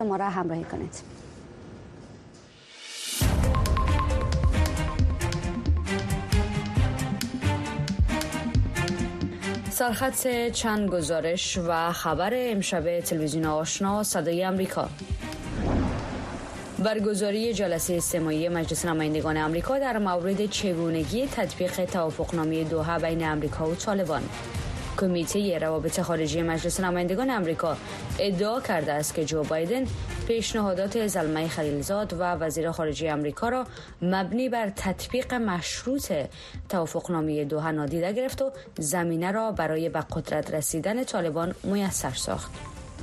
ما را همراهی کنید. سرخط چند گزارش و خبر امشب تلویزیون آشنا صدای آمریکا. برگزاری جلسه استماعی مجلس نمایندگان آمریکا در مورد چگونگی تطبیق توافقنامه دوحه بین آمریکا و طالبان. کمیته روابط خارجی مجلس نمایندگان آمریکا ادعا کرده است که جو بایدن پیشنهادات زلمه خلیلزاد و وزیر خارجه آمریکا را مبنی بر تطبیق مشروط توافقنامه دوحه نادیده گرفت و زمینه را برای به قدرت رسیدن طالبان میسر ساخت.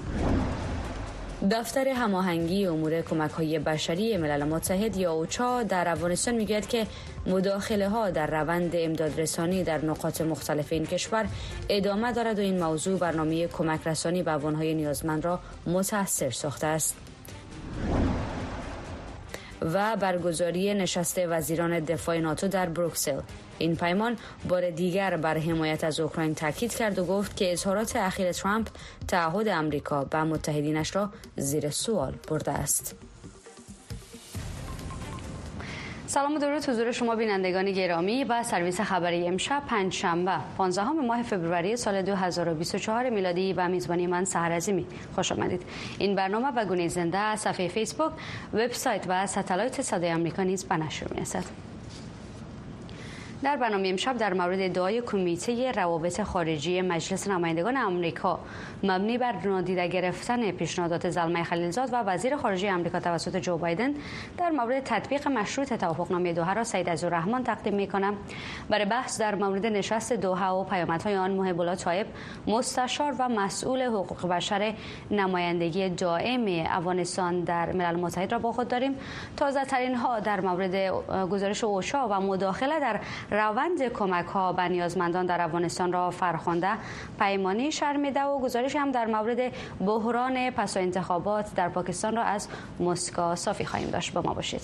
دفتر هماهنگی امور کمک‌های بشری ملل متحد یا اوچا در افغانستان میگوید که مداخله‌ها در روند امدادرسانی در نقاط مختلف این کشور ادامه دارد و این موضوع برنامه کمک رسانی به افغان‌های نیازمند را متاثر ساخته است. و برگزاری نشست وزیران دفاع ناتو در بروکسل. این پیمان بار دیگر بر حمایت از اوکراین تاکید کرد و گفت که اظهارات اخیر ترامپ تعهد آمریکا به متحدینش را زیر سوال برده است. سلام و درود حضور شما بینندگان گرامی و سرویس خبری امشب پنجشنبه 15 ماه فوریه سال 2024 میلادی و میزبانی من سحر عظیمی. خوش آمدید. این برنامه به گونه زنده از صفحه فیسبوک، وبسایت و ستلایت صدای آمریکا نیز به نشر می‌رسد. در برنامه امشب در مورد ادعای کمیته روابط خارجی مجلس نمایندگان آمریکا مبنی بر نادیده گرفتن پیشنهادات زلمه خلیلزاد و وزیر خارجه آمریکا توسط جو بایدن در مورد تطبیق مشروط توافقنامه دوحه را سید عزیزالرحمن تقدیم می‌کنم. برای بحث در مورد نشست دوحه و پیامدهای آن محب الله طایب، مستشار و مسئول حقوق بشر نمایندگی دائم افغانستان در ملل متحد را با خود داریم. تازه‌ترین ها در مورد گزارش اوچا و مداخله در روند کمک‌ها به نیازمندان در افغانستان را فرخنده پیمانی شرح می‌ده و گزارش هم در مورد بحران پس از انتخابات در پاکستان را از مسکو صافی خواهیم داشت. با ما باشید.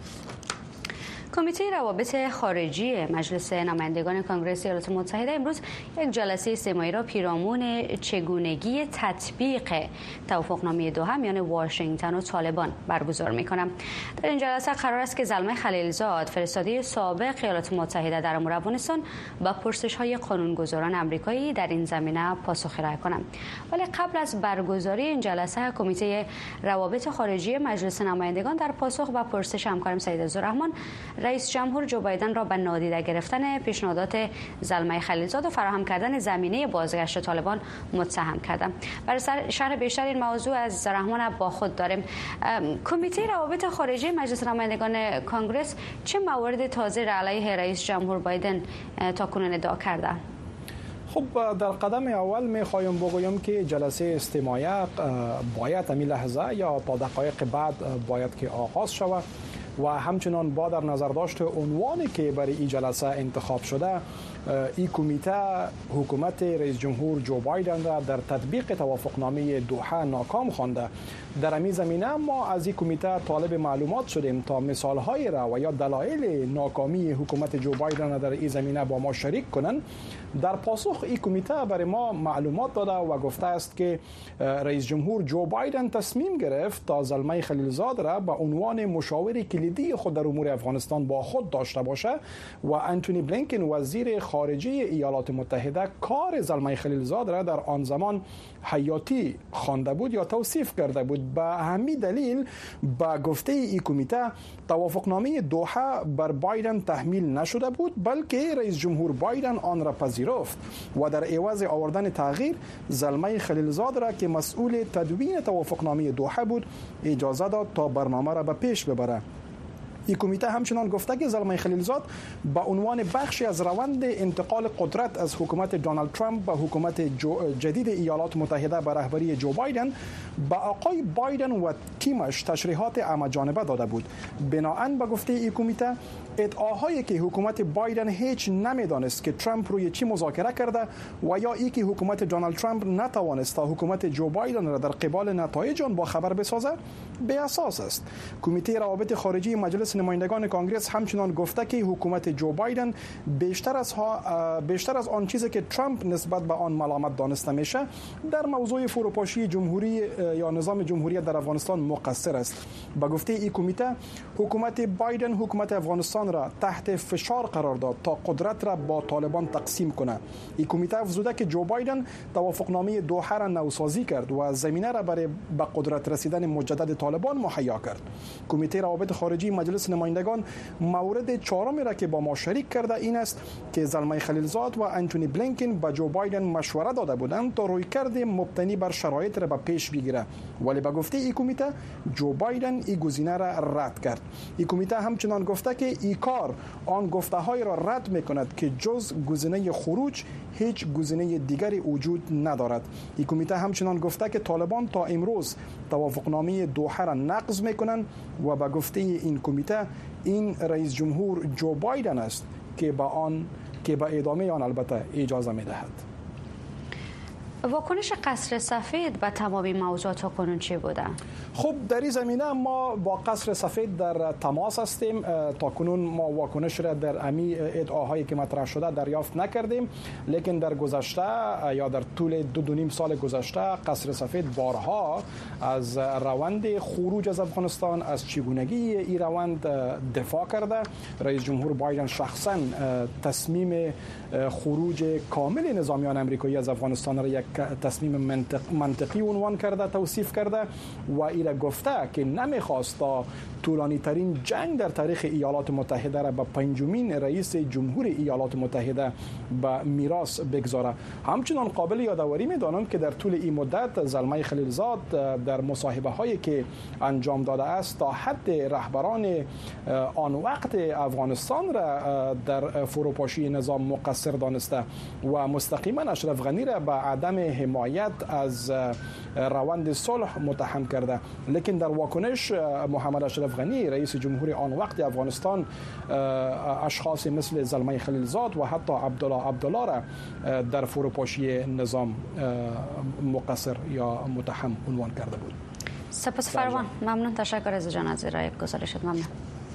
کمیته روابط خارجی مجلس نمایندگان کنگره ایالات متحده امروز یک جلسه استماعی را پیرامون چگونگی تطبیق توافقنامه دوحه میان واشنگتن و طالبان برگزار می‌کنند. در این جلسه قرار است که زلمه خلیلزاد، فرستاده سابق ایالات متحده در امور افغانستان، با پرسش‌های قانونگذاران آمریکایی در این زمینه پاسخ ارائه کنند. ولی قبل از برگزاری این جلسه، کمیته روابط خارجی مجلس نمایندگان در پاسخ به پرسش همکارم سید عزیزالرحمن، رئیس جمهور جو بایدن را به نادیده گرفتن پیشنهادات زلمه خلیلزاد و فراهم کردن زمینه بازگشت طالبان متهم کردند. برای شرح بیشتر این موضوع از رحمان با خود داریم. کمیته روابط خارجی مجلس نمایندگان کنگره چه موارد تازه را علیه رئیس جمهور بایدن تاکنون ادعا کرده؟ خب در قدم اول میخوایم بگویم که جلسه استماعی باید امی لحظه یا با دقایق بعد باید که آغاز شود و همچنان با در نظر داشت عنوانی که برای این جلسه انتخاب شده، این کمیته حکومت رئیس جمهور جو بایدن را در تطبیق توافقنامه دوحه ناکام خوانده. در این زمینه ما از این کمیته طالب معلومات شدیم تا مثالهای را و یا دلایل ناکامی حکومت جو بایدن را در این زمینه با ما شریک کنند. در پاسخ این کمیته برای ما معلومات داده و گفته است که رئیس جمهور جو بایدن تصمیم گرفت تا زلمه خلیلزاد را به عنوان مشاور کلیدی خود در امور افغانستان با خود داشته باشه و انتونی بلینکن وزیر خارجه ایالات متحده کار زلمه خلیلزاد را در آن زمان حیاتی خوانده بود یا توصیف کرده بود. به همین دلیل با گفته این کمیته توافقنامه دوحه بر بایدن تحمیل نشده بود، بلکه رئیس جمهور بایدن آن را پذیرفت و در عوض آوردن تغییر زلمه خلیلزاد را که مسئول تدوین توافقنامه دوحه بود اجازه داد تا برنامه را به پیش ببره. این کمیته همچنان گفته که زلمه خلیلزاد به عنوان بخشی از روند انتقال قدرت از حکومت دونالد ترامپ به حکومت جدید ایالات متحده به رهبری جو بایدن به آقای بایدن و تیمش تشریحات همه‌جانبه داده بود. بناهن به گفته این کمیته ادعاهایی که حکومت بایدن هیچ نمیدانست که ترامپ روی چی مذاکره کرده و یا ای که حکومت دونالد ترامپ نتوانست تا حکومت جو بایدن را در قبال نتایج آن با خبر بسازه بی اساس است. کمیته روابط خارجی مجلس مجلس نمایندگان کنگره همچنان گفته که حکومت جو بایدن بیشتر از آن چیزی که ترامپ نسبت به آن ملامت دانسته میشه در موضوع فروپاشی جمهوری یا نظام جمهوریت در افغانستان مقصر است. به گفته این کمیته، حکومت بایدن حکومت افغانستان را تحت فشار قرار داد تا قدرت را با طالبان تقسیم کنه. این کمیته افزوده که جو بایدن توافقنامه دوحه را نوسازی کرد و زمینه را برای به قدرت رسیدن مجدد طالبان مهیا کرد. کمیته روابط خارجی مجلس نمایندگان مورد چهارمی را که با ما شریک کرده این است که زلمه خلیلزاد و انتونی بلینکن به جو بایدن مشوره داده بودند تا رویکرد مبتنی بر شرایط را به پیش بگیره، ولی به گفته این کمیته جو بایدن این گزینه را رد کرد. این کمیته همچنان گفته که این کار آن گفته‌های را رد می‌کند که جز گزینه خروج هیچ گزینه دیگری وجود ندارد. این کمیته همچنان گفته که طالبان تا امروز توافقنامه دوحه را نقض می‌کنند و به گفته این کمیته این رئیس جمهور جو بایدن است که به ادامه آن البته اجازه می‌دهد. واکنش قصر سفید به تمامی موضوعات کنون چی بوده؟ خب در این زمینه ما با قصر سفید در تماس هستیم. تا کنون ما واکنش را در امی ادعاهایی که مطرح شده دریافت نکردیم، لیکن در گذشته یا در طول 2.5 سال گذشته قصر سفید بارها از روند خروج از افغانستان، از چگونگی این روند دفاع کرده. رئیس جمهور بایدن شخصا تصمیم خروج کامل نظامیان امریکایی از افغانستان را یک تصمیم منطقی عنوان کرده، توصیف کرده و ایره گفته که نمیخواست تا طولانی ترین جنگ در تاریخ ایالات متحده را به پنجمین رئیس جمهور ایالات متحده به میراث بگذاره. همچنان قابل یادآوری میدانم که در طول این مدت زلمه خلیلزاد در مصاحبه هایی که انجام داده است تا حد رهبران آن وقت افغانستان را در فروپاشی نظام مقصر دانسته و مستقیما اشرف غنی را به عدم حمایت از روند صلح متهم کرده. لیکن در واکنش محمد اشرف غنی رئیس جمهور آن وقت افغانستان اشخاص مثل زلمه خلیلزاد و حتی عبدالله را در فروپاشی نظام مقصر یا متهم عنوان کرده بود. سپاس فروان، ممنون، تشکر از جان از ارائه گزارشت. ممنون.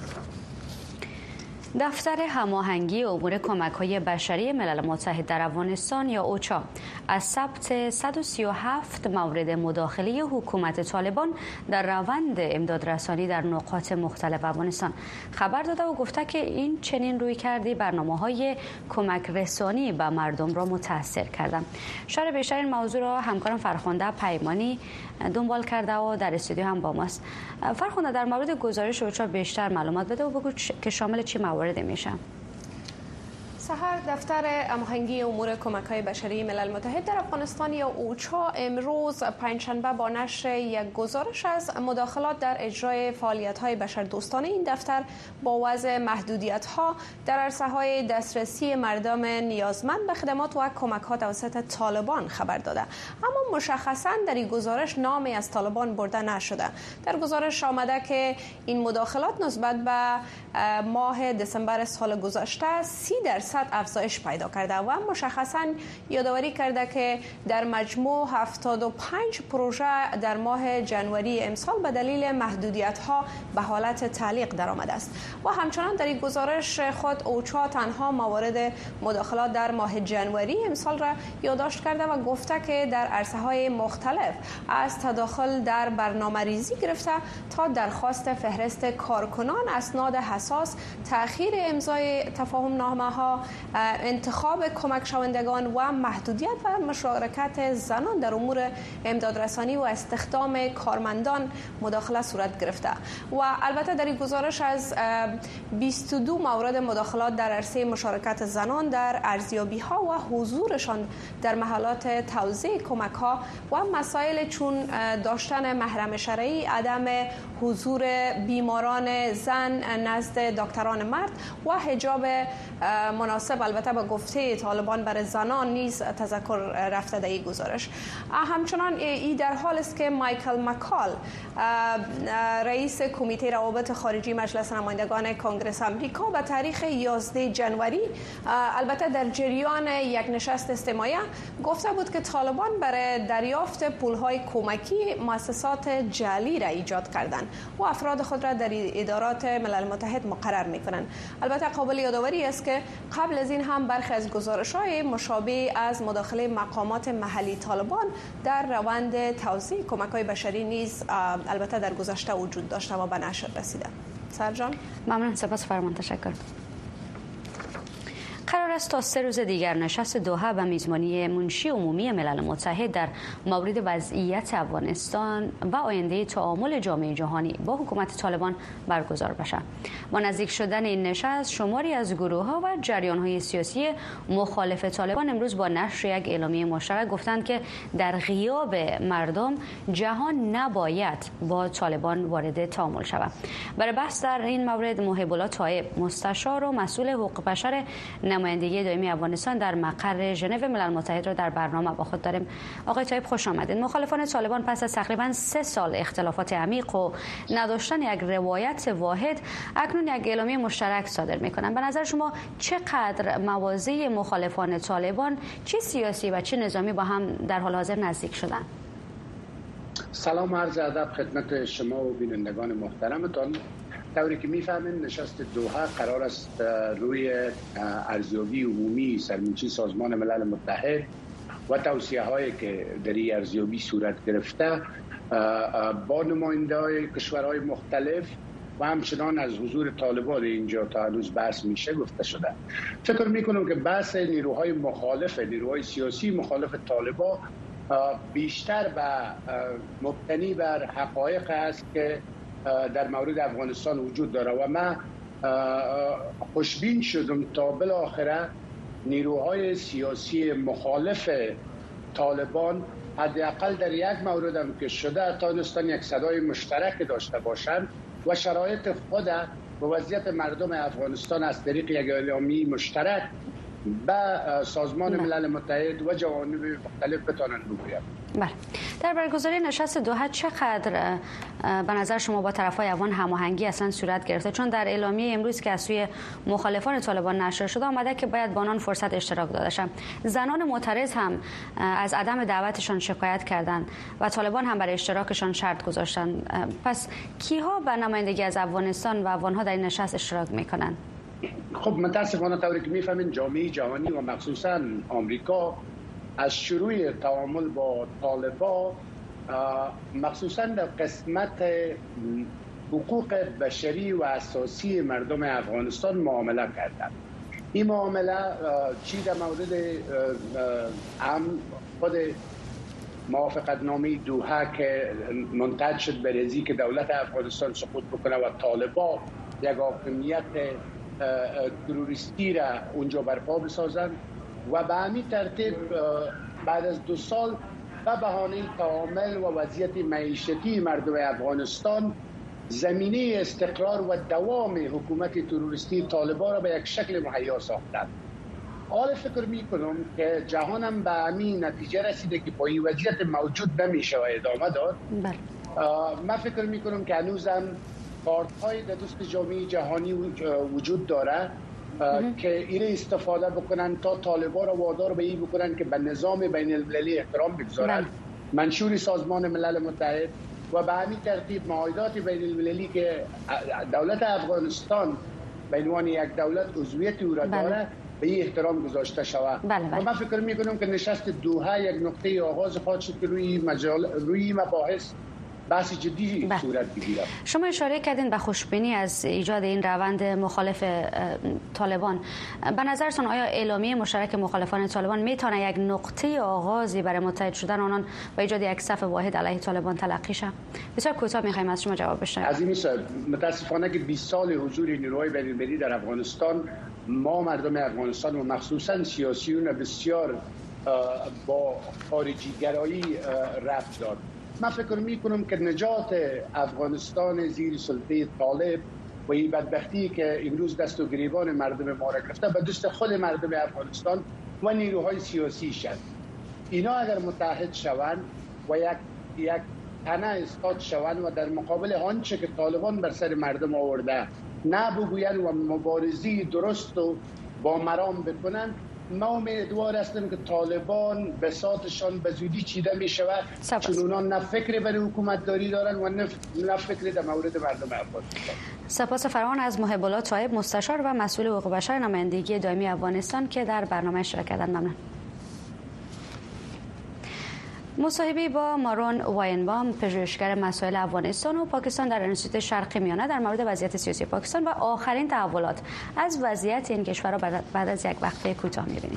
دفتر هماهنگی امور کمک‌های بشری ملل متحد در افغانستان یا اوچا از ثبت 137 مورد مداخله حکومت طالبان در روند امدادرسانی در نقاط مختلف افغانستان خبر داده و گفته که این چنین رویکردی برنامه‌های کمک رسانی به مردم را متاثر کرده. شرح بیشتر این موضوع را همکارم فرخنده پیمانی دنبال کرده و در استودیو هم با ماست. فرخنده، در مورد گزارش اوچا بیشتر معلومات بده و بگو که شامل چی موارد میشه. دفتر هماهنگی امور کمک‌های بشری ملل متحد در افغانستان یا اوچا امروز پنجشنبه با نشر یک گزارش از مداخلات در اجرای فعالیت‌های بشردوستانه این دفتر با وضع محدودیت‌ها در عرصه‌های دسترسی مردم نیازمند به خدمات و کمک‌ها توسط طالبان خبر داده، اما مشخصاً در این گزارش نامی از طالبان برده نشده. در گزارش آمده که این مداخلات نسبت به ماه دسامبر سال گذشته 30% افزایش پیدا کرده و مشخصاً یادآوری کرده که در مجموع 75 پروژه در ماه جنوری امسال به دلیل محدودیت‌ها به حالت تعلیق درآمده است. و همچنان در این گزارش خود اوچا تنها موارد مداخلات در ماه جنوری امسال را یادداشت کرده و گفته که در عرصه‌های مختلف از تداخل در برنامه‌ریزی گرفته تا درخواست فهرست کارکنان، اسناد حساس، تأخیر امضای تفاهم‌نامه‌ها، انتخاب کمک شوندگان و محدودیت و مشارکت زنان در امور امدادرسانی و استخدام کارمندان مداخله صورت گرفته. و البته در این گزارش از 22 مورد مداخلات در عرصه مشارکت زنان در ارزیابی‌ها و حضورشان در محلات توزیع کمک‌ها و مسائل چون داشتن محرم شرعی، عدم حضور بیماران زن نزد دکتران مرد و حجاب مناسب البته با گفته طالبان برای زنان نیز تذکر رفته در این گزارش. همچنان این در حال است که مایکل مکال رئیس کمیته روابط خارجی مجلس نمایندگان کنگره آمریکا به تاریخ 11 جنوری البته در جریان یک نشست استماعی گفته بود که طالبان برای دریافت پولهای کمکی مؤسسات جعلی را ایجاد کردند و افراد خود را در ادارات ملل متحد مقرر می‌کنند. البته قابل یادآوری است که قبل از این هم برخی از گزارش‌های مشابه از مداخله مقامات محلی طالبان در روند توزیع کمک‌های بشری نیز البته در گذشته وجود داشته و به نشر رسیده. سرجان ممنون، سپاس فرمان، تشکر. قرار است تا 3 روز دیگر نشست دوحه به میزبانی منشی عمومی ملل متحد در مورد وضعیت افغانستان و آینده تعامل جامعه جهانی با حکومت طالبان برگزار بشد. با نزدیک شدن این نشست، شماری از گروه‌ها و جریان‌های سیاسی مخالف طالبان امروز با نشر یک اعلامیه مشترک گفتند که در غیاب مردم جهان نباید با طالبان وارد تعامل شود. برای بحث در این مورد محب الله طایب، مستشار و مسئول حقوق بشر نمایندگی دائمی افغانستان در مقر ژنو ملل متحد را در برنامه با خود داریم. آقای طایب خوش آمدید. مخالفان طالبان پس از تقریبا 3 سال اختلافات عمیق و نداشتن یک روایت واحد اکنون یک اعلامیه مشترک صادر می‌کنند. به نظر شما چقدر موازی مخالفان طالبان چه سیاسی و چه نظامی با هم در حال حاضر نزدیک شدن؟ سلام عرض ادب خدمت شما و بینندگان محترمتان. طوری که میفهمین نشست دوحه قرار است روی ارزیابی عمومی سرمنشی سازمان ملل متحد و توصیه هایی که در این ارزیابی صورت گرفته با نماینده‌های کشورهای مختلف و همچنان از حضور طالبان اینجا تا هنوز بحث میشه گفته شده. فکر میکنم که بحث نیروهای مخالف، نیروهای سیاسی مخالف طالبان بیشتر به مبتنی بر حقایق است که در مورد افغانستان وجود داره و من خوشبین شدم تا بالاخره نیروهای سیاسی مخالف طالبان حداقل در یک مورد هم که شده تانستن یک صدای مشترک داشته باشند و شرایط خود و وضعیت مردم افغانستان از طریق یک اعلامیه مشترک به سازمان ملل متحد و جوانب مختلف بتوانند بگویند. بله. در برگزاری نشست دوحه چقدر به نظر شما با طرفای افغان هماهنگی اصلا صورت گرفته؟ چون در اعلامیه امروز که از سوی مخالفان طالبان نشر شده آمده که باید با آنان فرصت اشتراک داده شود. زنان معترض هم از عدم دعوتشان شکایت کردند و طالبان هم برای اشتراکشان شرط گذاشتند. پس کیها به نمایندگی از افغانستان و افغانها در این نشست اشتراک میکنند؟ خب متاسفانه طوری که میفهمین جامعه جهانی و مخصوصا آمریکا از شروع تعامل با طالبان مخصوصا در قسمت حقوق بشری و اساسی مردم افغانستان معامله کردند. این معامله چی در مورد خود موافقتنامه دوحه که منتج شد به رضی که دولت افغانستان سقوط بکنه و طالبان یک حاکمیت تروریستی را اونجا برپا بسازند و به همین ترتیب بعد از 2 سال به بهانه تعامل و وضعیت معیشتی مردم افغانستان زمینه استقرار و دوام حکومت تروریستی طالبان را به یک شکل مهیا ساختند. حال فکر می کنم که جهان هم به همین نتیجه رسیده که با این وضعیت موجود نمیشه و ادامه داد. من فکر می کنم که هنوزم کارت‌های در دست جامعه جهانی وجود داره که این استفاده بکنن تا طالبان را وادار به این بکنن که به نظام بین المللی احترام بگذارند، منشور سازمان ملل متحد و به همین ترتیب معاهدات بین المللی که دولت افغانستان به عنوان یک دولت عضویت او را داره به این احترام گذاشته شود. و من فکر می‌کنم که نشست دوحه یک نقطه آغاز خواهد شد که روی مباحث بحث جدی صورت بگیرد. شما اشاره کردین به خوشبینی از ایجاد این روند مخالف طالبان. به نظرتون آیا اعلامیه مشترک مخالفان طالبان میتونه یک نقطه آغازی برای متحد شدن آنان و ایجاد یک صف واحد علیه طالبان تلقی شه؟ بسیار کوتاه میخوایم از شما جواب بشنویم. عزیزی صاحب، متاسفانه که 20 سال حضور نیروهای بین‌المللی در افغانستان ما مردم افغانستان و مخصوصا سیاسیون بسیار با خارجی گرایی رفت داد. من فکر می کنم که نجات افغانستان زیر سلطه طالب و این بدبختی که امروز دست و گریبان مردم ما را گرفته به دست خود مردم افغانستان و نیروهای سیاسی شد. اینا اگر متحد شوند و یک تنه استاد شوند و در مقابل آنچه که طالبان بر سر مردم آورده نه بگویند و مبارزی درست و با مرام بکنند، ما امیدوار هستیم که طالبان بساطشان به زودی چیده می شود، چون اونا نه فکر برای حکومت داری دارن و نه فکر در مورد مردم افغانستان. سپاس فراوان از محب الله طایب، مستشار و مسئول حقوق بشر نمایندگی دائمی افغانستان که در برنامه شرکت کردند. ممنون. مصاحبه با مارون واینبام، پژوهشگر مسائل افغانستان و پاکستان در انستیتوت شرق میانه در مورد وضعیت سیاسی پاکستان و آخرین تحولات از وضعیت این کشور را بعد از یک وقفه کوتاه می‌بینیم.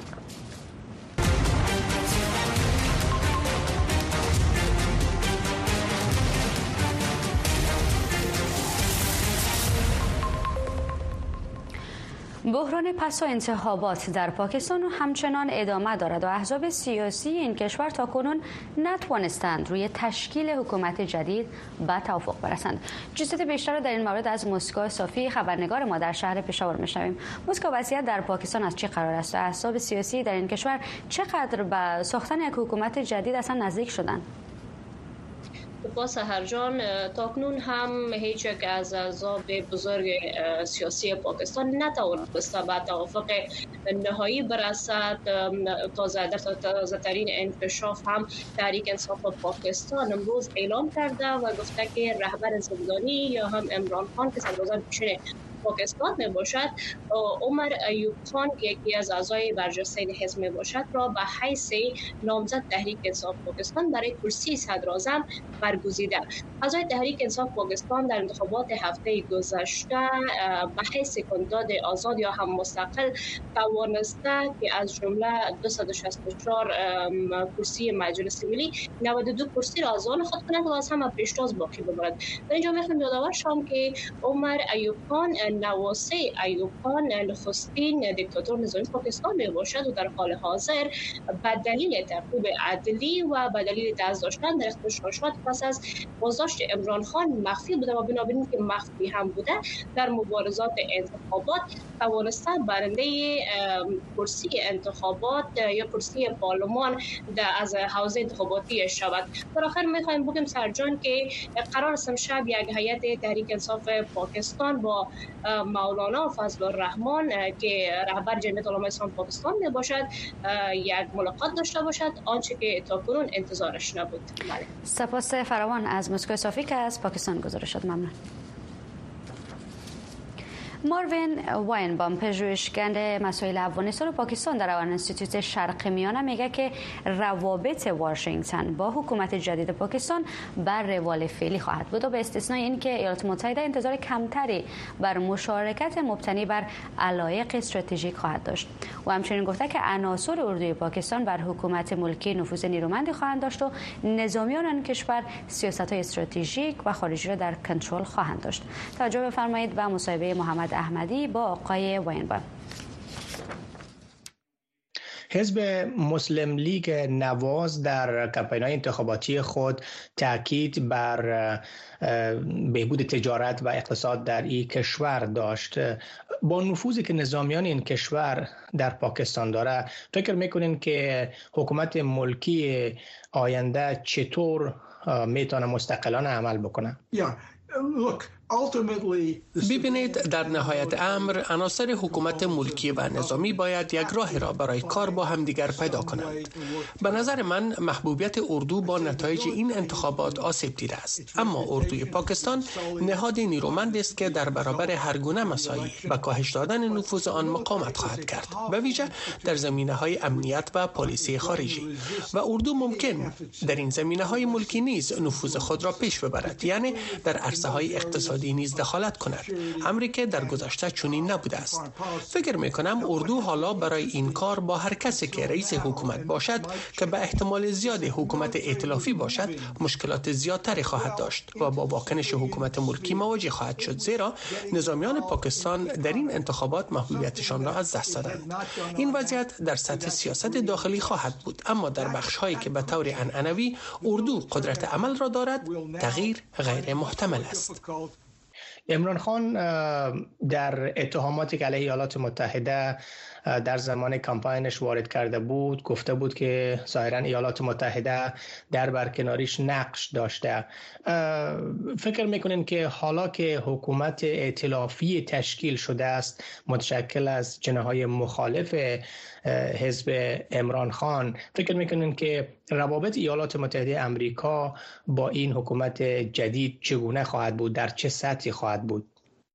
بحران پس از انتخابات در پاکستان همچنان ادامه دارد و احزاب سیاسی این کشور تاکنون نتوانستند روی تشکیل حکومت جدید به توافق برسند. جزئیات بیشتر در این مورد از مسکو صافی، خبرنگار ما در شهر پشاور میشنویم. مسکو، وضعیت در پاکستان از چه قرار است و احزاب سیاسی در این کشور چقدر به ساختن یک حکومت جدید اصلا نزدیک شدند؟ با سحر جان، تاکنون هم هیچ یک از احزاب بزرگ سیاسی پاکستان نتوانسته به توافق نهایی برسد. تازه ترین انکشاف هم تحریک انصاف پاکستان امروز اعلام کرده و گفته که رهبر زندانی یا هم عمران خان که سربازان پیشین پاکستان می باشد، عمر ایوب خان که یکی از اعضای برجسته حزب می باشد را به حیث نامزد تحریک انصاف پاکستان برای کرسی صدراعظم برگزیده. اعضای تحریک انصاف پاکستان در انتخابات هفته گذشته به حیث کاندید آزاد یا هم مستقل توانسته که از جمله 264 کرسی مجلس ملی 92 کرسی را از آن خود کنند و از همه پیشتاز باقی بماند. در اینجا میخوایم یادآور شوم که عمر ایوب خان نواسه ایوب خان نخستین دیکتاتور نظامی پاکستان می باشد و در حال حاضر به دلیل تعقیب عدلی و به دلیل دست داشتن در اختشاشات پس از بازداشت عمران خان مخفی بوده و بنابراین که مخفی هم بوده در مبارزات انتخابات توانسته برنده کرسی انتخابات یا کرسی پارلمان از حوزه انتخاباتی شود. در آخر میخوایم بگیم سرجان که قرار است امشب یک هیئت تحریک انصاف پاکستان با مولانا فضل الرحمن که رهبر جمعیت علمای اسلام پاکستان می باشد یک ملاقات داشته باشد، آنچه که تاکنون انتظارش نبود. سپاس فراوان از مسکو صافی که از پاکستان گزارش داد. ممنون. ماروین واینبام، پژوهشگر مسائل افغانستان و پاکستان در انستیتوت شرق میانه، میگه که روابط واشنگتن با حکومت جدید پاکستان بر روال فعلی خواهد بود و به استثنای اینکه ایالات متحده انتظار کمتری بر مشارکت مبتنی بر علایق استراتژیک خواهد داشت. و همچنین گفته که عناصر اردوی پاکستان بر حکومت ملکی نفوذ نیرومندی خواهند داشت و نظامیان آن کشور سیاست‌های استراتژیک و خارجی را در کنترل خواهند داشت. توجه بفرمایید به مصاحبه محمد احمدی با آقای واینبام. حزب مسلم لیگ نواز در کمپین‌های انتخاباتی خود تاکید بر بهبود تجارت و اقتصاد در این کشور داشت. با نفوذی که نظامیان این کشور در پاکستان داره، فکر میکنین که حکومت ملکی آینده چطور میتونه مستقلانه عمل بکنه؟ ببینید، در نهایت امر عناصر حکومت ملکی و نظامی باید یک راه را برای کار با همدیگر پیدا کنند. به نظر من محبوبیت اردو با نتایج این انتخابات آسیب دیده است، اما اردوی پاکستان نهاد نیرومند است که در برابر هر گونه مساعی و کاهش دادن نفوذ آن مقاومت خواهد کرد، به ویژه در زمینه‌های امنیت و پالیسی خارجی. و اردو ممکن در این زمینه‌های ملکی نیز نفوذ خود را پیش ببرد، یعنی در عرصه‌های اقتصادی نیز دخالت کند، امری که در گذشته چنین نبوده است. فکر میکنم اردو حالا برای این کار با هر کسی که رئیس حکومت باشد که به احتمال زیاد حکومت ائتلافی باشد مشکلات زیادتری خواهد داشت و با واکنش حکومت ملکی مواجه خواهد شد، زیرا نظامیان پاکستان در این انتخابات محبوبیتشان را از دست دادند. این وضعیت در سطح سیاست داخلی خواهد بود، اما در بخش‌هایی که به طور عنعنوی اردو قدرت عمل را دارد تغییر غیر محتمل است. عمران خان در اتهاماتی که علیه ایالات متحده در زمان کمپاینش وارد کرده بود گفته بود که ظاهراً ایالات متحده در برکناریش نقش داشته. فکر میکنین که حالا که حکومت ائتلافی تشکیل شده است متشکل از جناح‌های مخالف حزب عمران خان، فکر میکنین که روابط ایالات متحده آمریکا با این حکومت جدید چگونه خواهد بود؟ در چه سطحی خواهد بود؟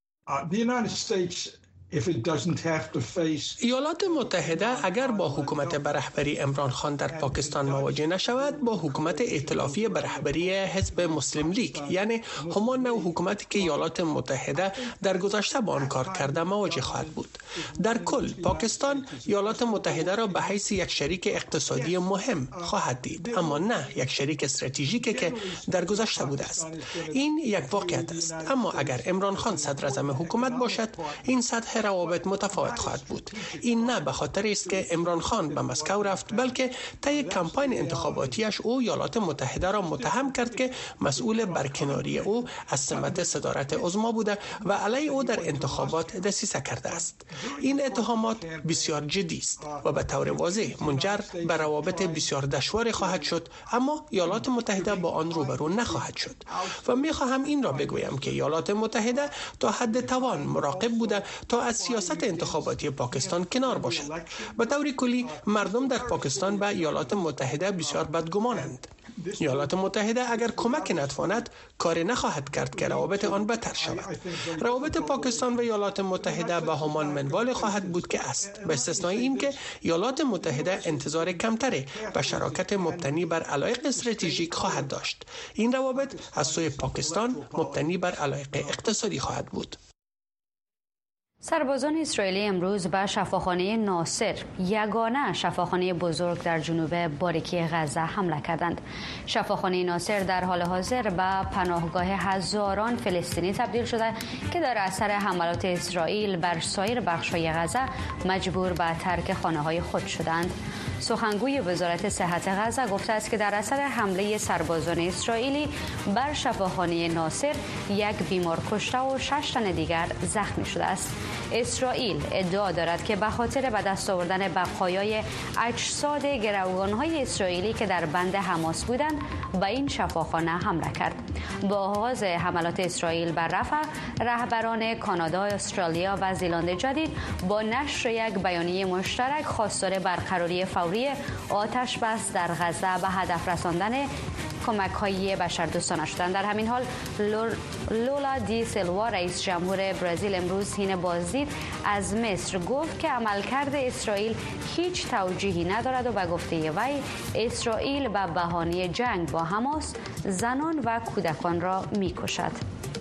ایالات متحده اگر با حکومت به رهبری عمران خان در پاکستان مواجه نشود، با حکومت ائتلافی به رهبری حزب مسلم لیگ، یعنی همان نوع حکومتی که ایالات متحده در گذشته با آن کار کرده مواجه خواهد بود. در کل پاکستان ایالات متحده را به حیث یک شریک اقتصادی مهم خواهد دید، اما نه یک شریک استراتژیکی که در گذشته بوده است. این یک واقعیت است. اما اگر عمران خان صدر اعظم حکومت باشد، این سطح روابط متفاوت خواهد بود. این نه به خاطر است که عمران خان به مسکو رفت، بلکه طی کمپاین انتخاباتیش او ایالات متحده را متهم کرد که مسئول برکناری او از سمت صدارت عظما بوده و علیه او در انتخابات دسیسه کرده است. این اتهامات بسیار جدی است و به طور واضح منجر به روابط بسیار دشواری خواهد شد، اما ایالات متحده با آن روبرو نخواهد شد. و می‌خواهم این را بگویم که ایالات متحده تا حد توان مراقب بوده تا از سیاست انتخاباتی پاکستان کنار باشد. به طور کلی مردم در پاکستان به ایالات متحده بسیار بدگمانند. ایالات متحده اگر کمک نتواند کاری نخواهد کرد که روابط آن بهتر شود. روابط پاکستان و ایالات متحده به همان منوال خواهد بود که است، به استثنای این که ایالات متحده انتظار کمتری به شراکت مبتنی بر علایق استراتژیک خواهد داشت. این روابط از سوی پاکستان مبتنی بر علایق اقتصادی خواهد بود. سربازان اسرائیلی امروز به شفاخانه ناصر، یگانه شفاخانه بزرگ در جنوب باریکی غزه حمله کردند. شفاخانه ناصر در حال حاضر به پناهگاه هزاران فلسطینی تبدیل شده که در اثر حملات اسرائیل بر سایر بخش‌های غزه مجبور به ترک خانه‌های خود شدند. سخنگوی وزارت صحت غزه گفته است که در اثر حمله سربازان اسرائیلی بر شفاخانه ناصر یک بیمار کشته و 6 تن دیگر زخمی شده است. اسرائیل ادعا دارد که به خاطر به دست آوردن بقایای اجساد گروگان‌های اسرائیلی که در بند حماس بودند به این شفاخانه حمله کرد. با آغاز حملات اسرائیل بر رفح، رهبران کانادا، استرالیا و زیلند جدید با نشر یک بیانیه مشترک خواستار برقراری فوری آتش بس در غزه به هدف رساندن کمک‌های بشردوستانه شدند. در همین حال لولا دی سیلوا رئیس جمهور برزیل امروز حین بازدید از مصر گفت که عملکرد اسرائیل هیچ توجیهی ندارد و به گفته وی اسرائیل به بهانه جنگ با حماس زنان و کودکان را می‌کشد.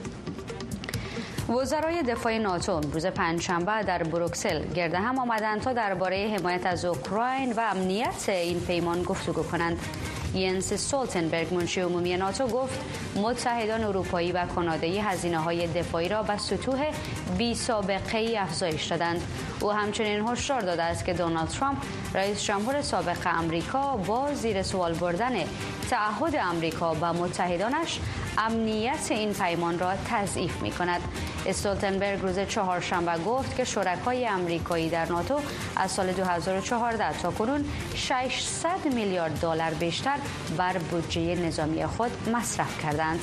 وزرای دفاع ناتو امروز پنجشنبه در بروکسل گرد هم آمدند تا درباره حمایت از اوکراین و امنیت این پیمان گفتگو کنند. ینس استولتنبرگ منشی عمومی ناتو گفت متحدان اروپایی و کانادایی هزینه‌های دفاعی را به سطوح بی سابقه ای افزایش دادند. او همچنین هشدار داده است که دونالد ترامپ رئیس جمهور سابق آمریکا با زیر سوال بردن تعهد آمریکا به متحدانش امنیت این پیمان را تضعیف می‌کند. استولتنبرگ روز چهارشنبه گفت که شرکای آمریکایی در ناتو از سال 2014 تا کنون 600 میلیارد دلار بیشتر بر بودجه نظامی خود مصرف کردند.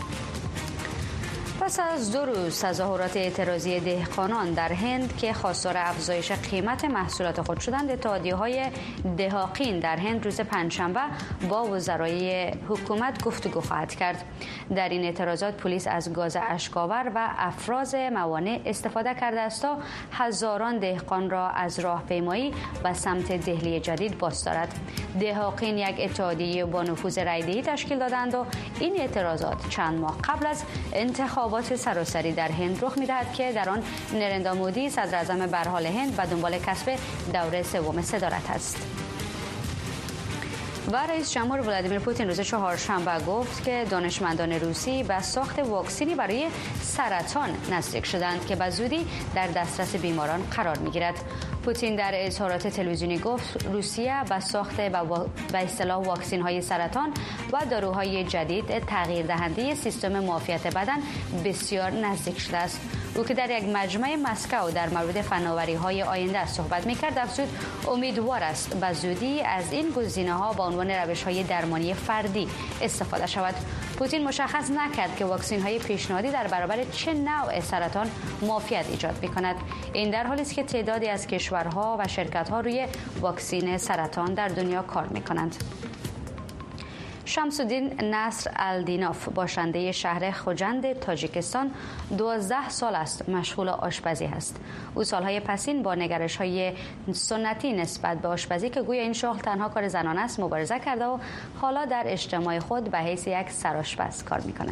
پس از 2 روز تظاهرات اعتراضی دهقانان در هند که خواستار افزایش قیمت محصولات خود شدند، اتحادیه‌های دهاقین در هند روز پنجشنبه با وزرای حکومت گفتگو خواهد کرد. در این اعتراضات پلیس از گاز اشک‌آور و افراز موانع استفاده کرده است تا هزاران دهقان را از راهپیمایی به سمت دهلی جدید باز دارد. دهاقین یک اتحادیه با نفوذ رایدهی تشکیل دادند و این اعتراضات چند ماه قبل از انتخابات سراسری در هند رخ می‌دهد که در آن نریندرا مودی صدر اعظم برحال هند به دنبال کسب دوره سوم صدارت است. و رئیس جمهور ولادیمیر پوتین روز چهارشنبه گفت که دانشمندان روسی به ساخت واکسنی برای سرطان نزدیک شدند که به زودی در دسترس بیماران قرار می‌گیرد. پوتین در اظهارات تلویزیونی گفت روسیه به ساخت به اصطلاح واکسن‌های سرطان و داروهای جدید تغییر دهنده سیستم معافیت بدن بسیار نزدیک شده است. او که در یک مجمع مسکو در مورد فناوری‌های آینده صحبت می‌کرد، افزود امیدوار است به زودی از این گزینه‌ها به عنوان روش‌های درمانی فردی استفاده شود. پوتین مشخص نکرد که واکسن‌های پیشنهادی در برابر چه نوع سرطان معافیت ایجاد می‌کند. این در حالی است که تعدادی از کشورها و شرکت‌ها روی واکسن سرطان در دنیا کار می‌کنند. شمس‌الدین نصر الدیناف باشنده شهر خوجند تاجیکستان 12 سال است مشغول آشپزی است. او سالهای پسین با نگرش‌های سنتی نسبت به آشپزی که گویا این شغل تنها کار زنان است مبارزه کرده و حالا در اجتماع خود به حیث یک سرآشپز کار می‌کند.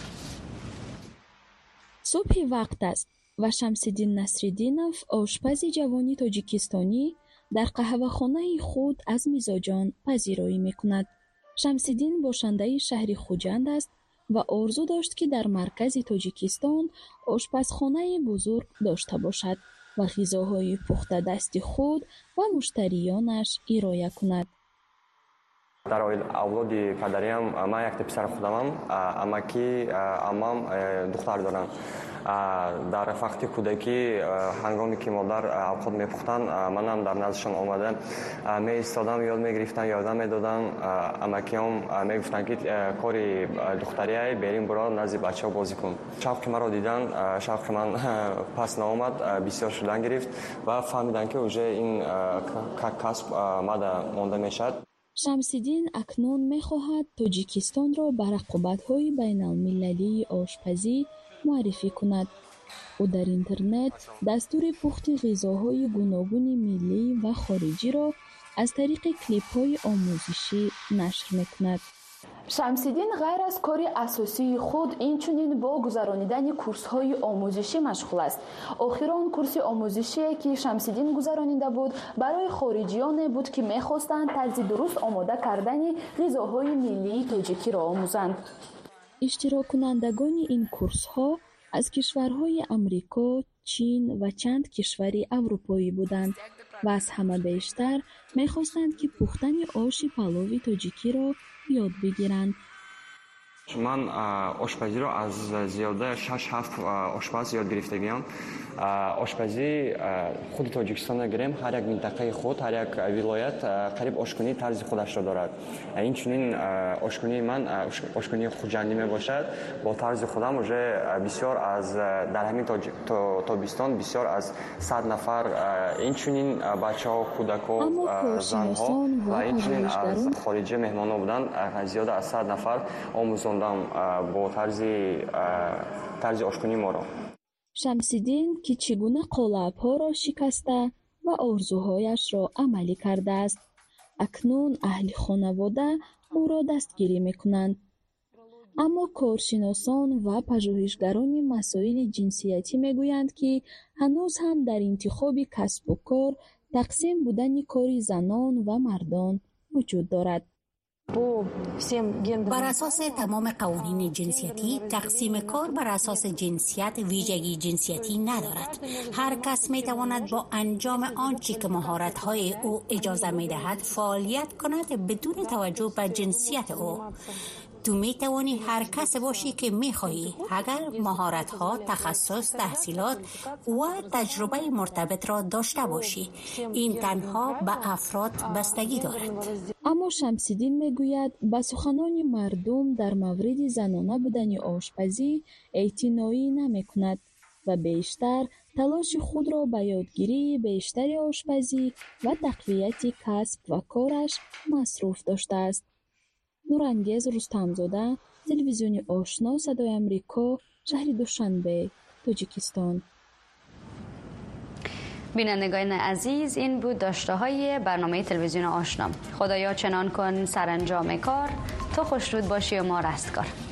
صبح وقت است و شمس‌الدین نصرالدینوف آشپز جوانی تاجیکستانی در قهوه‌خانه خود از میزاجان پذیرایی می‌کند. شمس‌الدین باشنده شهر خوجند است و آرزو داشت که در مرکز تاجیکستان آشپزخانه بزرگ داشته باشد و غذاهای پخته دست خود و مشتریانش ارائه کند. در اولاد پدریم من یک پسر خودمم، اماکی امام دختر دارم. در وقت کودکی هنگامی که مادر اوقات میپختن منم در نزدشان آمدم می ایستادم، یاد میگرفتن، یادم میدادن. اماکیام میگفتن که کاری دختریه بریم برو نزد بچه‌ها بازی کن. شوق مرا دیدن، شوق من پس نآمد، بسیار شدن گرفت و فهمیدن که اوجه این کسب مانده میشد. شمس‌الدین اکنون می‌خواهد تاجیکستان را به رقابت‌های بین‌المللی آشپزی معرفی کند. او در اینترنت دستور پخت غذاهای گوناگون ملی و خارجی را از طریق کلیپ‌های آموزشی نشر می‌کند. شمس‌الدین غیر از کار اساسی خود اینچنین با گذرانیدن کورس‌های آموزشی مشغول است. آخران کورس آموزشی که شمس‌الدین گذرانیده بود برای خارجیان بود که می‌خواستند طرز درست آماده کردن غذاهای ملی تاجیکی را آموزند. اشتراک کنندگان این کورس‌ها از کشورهای امریکا، چین و چند کشور اروپایی بودند و از همه بیشتر می‌خواستند که پختن آش پلو تاجیکی را یاد بگیرند. من آشپزی را از زیاده 6-7 آشپز یاد گرفتگیم. آشپزی خود تاجیکستان گریم، هر یک منطقه خود، هر یک ولایت قریب آشکنی طرز خودش را دارد. این چنین آشکنی من آشکنی خوجندی می باشد با طرز خودم. بسیار از در همین تابستان بسیار از 100 نفر این چنین بچه‌ها، کودکان، زن‌ها و این چنین از خارجی مهمانان بودن. زیاده از 100 نفر آموزاندم با طرز آشکنی ما را. شمس‌الدین که چگونه قالب‌ها را شکسته و آرزوهایش را عملی کرده است. اکنون اهل خانواده او را دستگیری می‌کنند. اما کارشناسان و پژوهشگران مسائل جنسیتی می‌گویند که هنوز هم در انتخاب کسب و کار تقسیم بودن کار زنان و مردان وجود دارد. بر اساس تمام قوانین جنسیتی تقسیم کار بر اساس جنسیت ویژگی جنسیتی ندارد. هر کس می تواند با انجام آنچه که مهارت‌های او اجازه می دهد فعالیت کند بدون توجه به جنسیت او. تو می توانی هر کس باشی که می خواهی اگر مهارت‌ها، تخصص، تحصیلات و تجربه مرتبط را داشته باشی. این تنها به افراد بستگی دارد. اما شمس‌الدین میگوید به سخنان مردم در مورد زنانه بودن آشپزی اعتنایی نمی کند و بیشتر تلاش خود را به یادگیری بیشتر آشپزی و تقویت کسب و کارش مصروف داشته است. نورانگیز رستمزاده، تلویزیون آشنا صدای امریکا، شهر دوشنبه، تاجیکستان. بینندگان عزیز، این بود داشته‌های برنامه تلویزیون آشنا. خدایا چنان کن سرانجام کار، تو خوشرود باشی و ما رستگار.